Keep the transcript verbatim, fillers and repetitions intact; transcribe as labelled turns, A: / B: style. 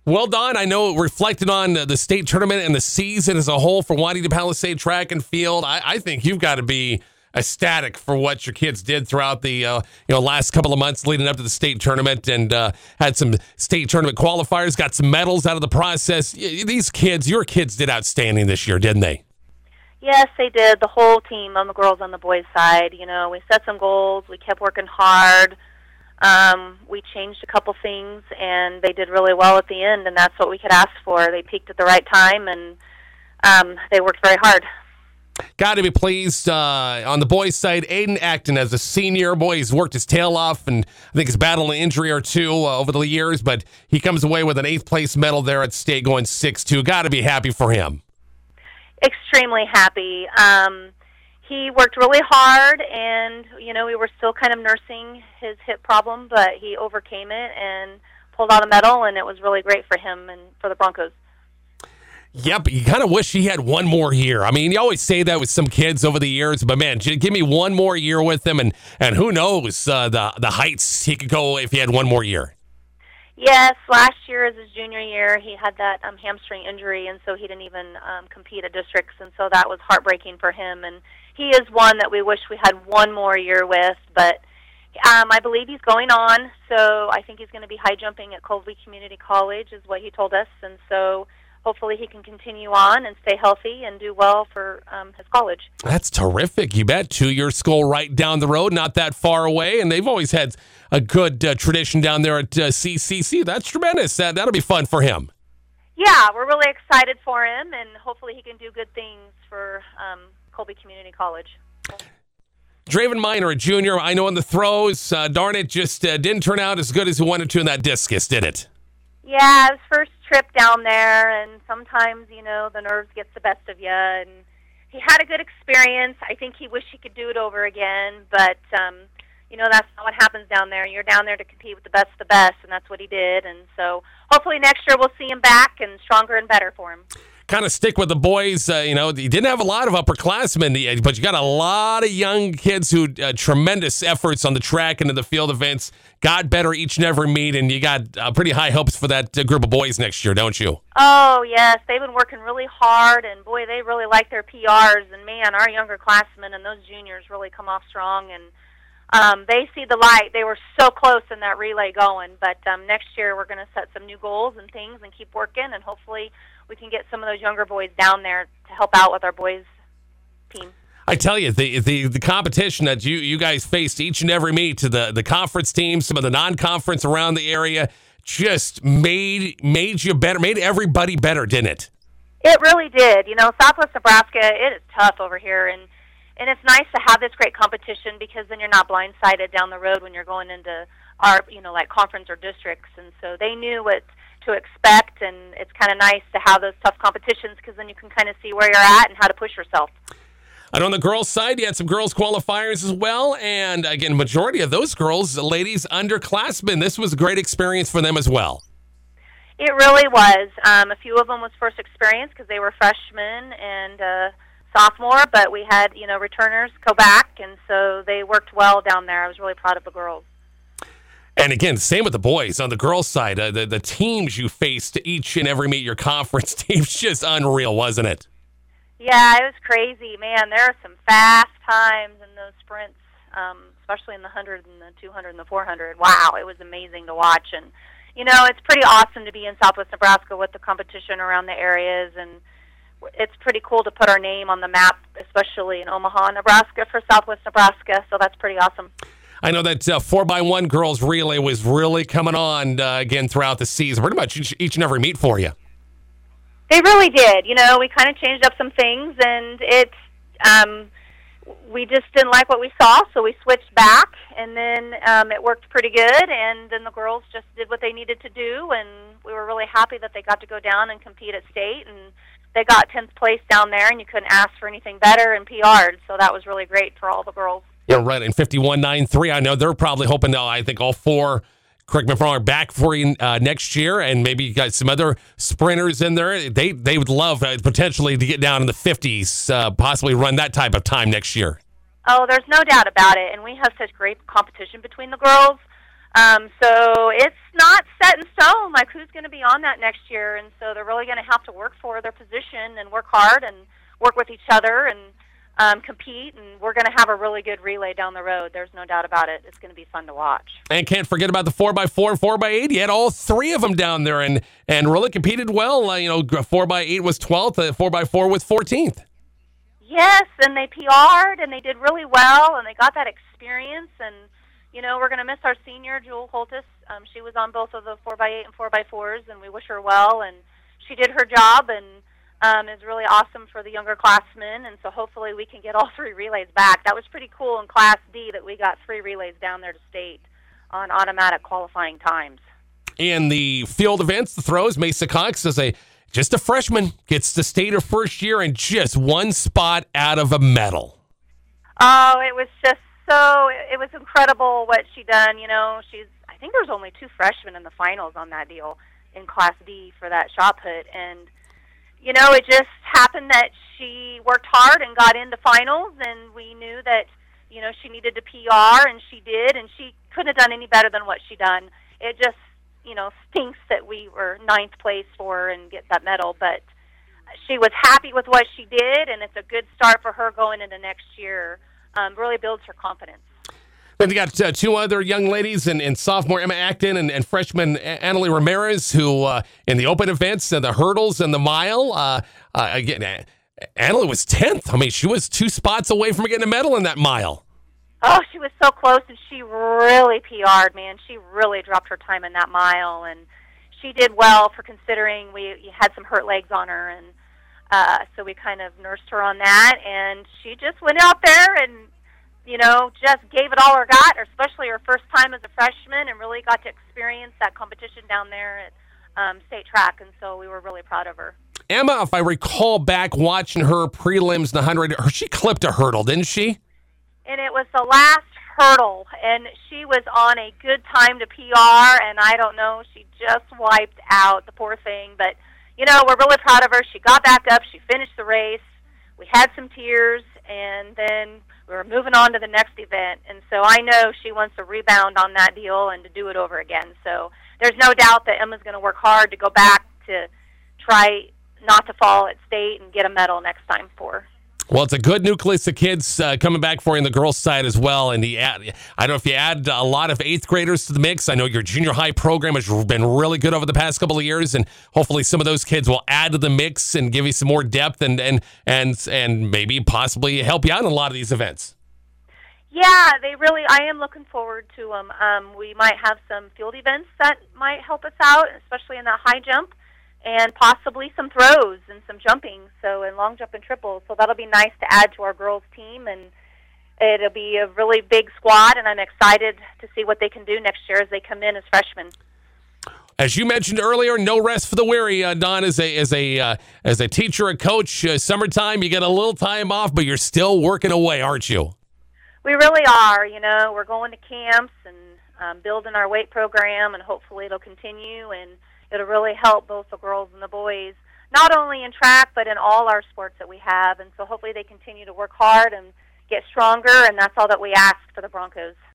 A: Well done. I know it reflected on the state tournament and the season as a whole for Juanita Palisade Track and Field. I, I think you've got to be ecstatic for what your kids did throughout the uh, you know last couple of months leading up to the state tournament, and uh, had some state tournament qualifiers, got some medals out of the process. These kids, your kids did outstanding this year, didn't they?
B: Yes, they did. The whole team, on the girls on the boys' side. You know, we set some goals. We kept working hard. Um, we changed a couple things, and they did really well at the end, and that's what we could ask for. They peaked at the right time, and um, they worked very hard.
A: Got to be pleased uh, on the boys' side. Aiden Acton, as a senior, boy, he's worked his tail off, and I think he's battled an injury or two uh, over the years, but he comes away with an eighth-place medal there at state, going six two. Got to be happy for him.
B: Extremely happy. Um, he worked really hard, and, you know, we were still kind of nursing his hip problem, but he overcame it and pulled out a medal, and it was really great for him and for the Broncos.
A: Yep, you kind of wish he had one more year. I mean, you always say that with some kids over the years, but man, give me one more year with him, and, and who knows uh, the the heights he could go if he had one more year.
B: Yes, last year as his junior year, he had that um, hamstring injury, and so he didn't even um, compete at districts, and so that was heartbreaking for him. And he is one that we wish we had one more year with, but um, I believe he's going on, so I think he's going to be high jumping at Colby Community College is what he told us, and so hopefully he can continue on and stay healthy and do well for um, his college.
A: That's terrific. You bet. Two-year school right down the road, not that far away, and they've always had a good uh, tradition down there at uh, C C C. That's tremendous. That, that'll be fun for him.
B: Yeah, we're really excited for him, and hopefully he can do good things for um, Colby Community College.
A: Draven Miner, a junior, I know in the throws, uh, darn it, just uh, didn't turn out as good as he wanted to in that discus, did it?
B: Yeah, his first trip down there, and sometimes, you know, the nerves gets the best of you, and he had a good experience. I think he wished he could do it over again, but, um, you know, that's not what happens down there. You're down there to compete with the best of the best, and that's what he did, and so hopefully next year we'll see him back and stronger and better for him.
A: Kind of stick with the boys. Uh, you know, you didn't have a lot of upperclassmen, but you got a lot of young kids who uh, tremendous efforts on the track and in the field events, got better each and every meet, and you got uh, pretty high hopes for that uh, group of boys next year, don't you?
B: Oh, yes. They've been working really hard, and, boy, they really like their P Rs. And, man, our younger classmen and those juniors really come off strong, and um, they see the light. They were so close in that relay going, but um, next year we're going to set some new goals and things and keep working, and hopefully we can get some of those younger boys down there to help out with our boys' team.
A: I tell you, the the the competition that you, you guys faced each and every meet, to the, the conference teams, some of the non-conference around the area, just made made you better, made everybody better, didn't it?
B: It really did. You know, Southwest Nebraska, it is tough over here, and, and it's nice to have this great competition because then you're not blindsided down the road when you're going into our, you know, like conference or districts, and so they knew what to expect, and it's kind of nice to have those tough competitions because then you can kind of see where you're at and how to push yourself.
A: And on the girls' side, you had some girls qualifiers as well, and again, majority of those girls, ladies, underclassmen. This was a great experience for them as well.
B: It really was. Um, a few of them was first experience because they were freshmen and uh, sophomore, but we had, you know, returners go back, and so they worked well down there. I was really proud of the girls.
A: And again, same with the boys. On the girls' side, uh, the, the teams you faced each and every meet, your conference teams, just unreal, wasn't it?
B: Yeah, it was crazy. Man, there are some fast times in those sprints, um, especially in the one hundred and the two hundred and the four hundred. Wow, it was amazing to watch. And, you know, it's pretty awesome to be in Southwest Nebraska with the competition around the areas, and it's pretty cool to put our name on the map, especially in Omaha, Nebraska, for Southwest Nebraska, so that's pretty awesome.
A: I know that uh, four by one girls relay was really coming on uh, again throughout the season, pretty much each, each and every meet for you.
B: They really did. You know, we kind of changed up some things, and it, um, we just didn't like what we saw, so we switched back, and then um, it worked pretty good, and then the girls just did what they needed to do, and we were really happy that they got to go down and compete at state, and they got tenth place down there, and you couldn't ask for anything better, and P R'd, so that was really great for all the girls.
A: Yeah, right, in fifty-one nine three, I know they're probably hoping, to, I think, all four, correct me if I'm wrong, are back for you uh, next year, and maybe you got some other sprinters in there. They they would love uh, potentially to get down in the fifties, uh, possibly run that type of time next year.
B: Oh, there's no doubt about it, and we have such great competition between the girls. Um, so it's not set in stone, like who's going to be on that next year, and so they're really going to have to work for their position and work hard and work with each other and um, compete, and we're going to have a really good relay down the road. There's no doubt about it. It's going to be fun to watch.
A: And can't forget about the four by four and four by eight. You had all three of them down there and, and really competed well. Uh, you know, four by eight was twelfth, uh, four by four was fourteenth.
B: Yes, and they P R'd, and they did really well, and they got that experience, and you know, we're going to miss our senior, Jewel Holtis. Um, she was on both of the four by eight and four by fours, and we wish her well. And she did her job and um, is really awesome for the younger classmen. And so hopefully we can get all three relays back. That was pretty cool in Class D that we got three relays down there to state on automatic qualifying times.
A: In the field events, the throws, Mesa Cox is a just a freshman, gets to state her first year and just one spot out of a medal.
B: Oh, it was just So it was incredible what she done. You know, she's, I think there's only two freshmen in the finals on that deal in Class D for that shot put. And, you know, it just happened that she worked hard and got into finals, and we knew that, you know, she needed to P R, and she did, and she couldn't have done any better than what she done. It just, you know, stinks that we were ninth place for her and get that medal, but she was happy with what she did, and it's a good start for her going into next year. Um, really builds her confidence.
A: Then you got uh, two other young ladies, and, and sophomore Emma Acton and, and freshman Annalie Ramirez, who uh, in the open events and the hurdles and the mile, uh, uh, again, uh, Annalie was tenth. I mean, she was two spots away from getting a medal in that mile.
B: Oh, she was so close, and she really P R'd, man. She really dropped her time in that mile, and she did well for considering we had some hurt legs on her, and Uh, so we kind of nursed her on that, and she just went out there and, you know, just gave it all her got, especially her first time as a freshman, and really got to experience that competition down there at um, state track, and so we were really proud of her.
A: Emma, if I recall back watching her prelims in the one hundred, she clipped a hurdle, didn't she?
B: And it was the last hurdle, and she was on a good time to P R, and I don't know, she just wiped out, the poor thing, but you know, we're really proud of her. She got back up. She finished the race. We had some tears, and then we were moving on to the next event. And so I know she wants to rebound on that deal and to do it over again. So there's no doubt that Emma's going to work hard to go back to try not to fall at state and get a medal next time for her.
A: Well, it's a good nucleus of kids uh, coming back for you on the girls' side as well. And the add, I don't know if you add a lot of eighth graders to the mix. I know your junior high program has been really good over the past couple of years, and hopefully some of those kids will add to the mix and give you some more depth and and and and maybe possibly help you out in a lot of these events.
B: Yeah, they really. I am looking forward to them. Um, we might have some field events that might help us out, especially in the high jump, and possibly some throws and some jumping, so in long jump and triples. So that'll be nice to add to our girls' team, and it'll be a really big squad, and I'm excited to see what they can do next year as they come in as freshmen.
A: As you mentioned earlier, no rest for the weary, uh, Dawn. As a as a uh, as a teacher, a coach, uh, summertime, you get a little time off, but you're still working away, aren't you?
B: We really are. You know, we're going to camps and um, building our weight program, and hopefully it'll continue, and it'll really help both the girls and the boys, not only in track, but in all our sports that we have. And so hopefully they continue to work hard and get stronger, and that's all that we ask for the Broncos.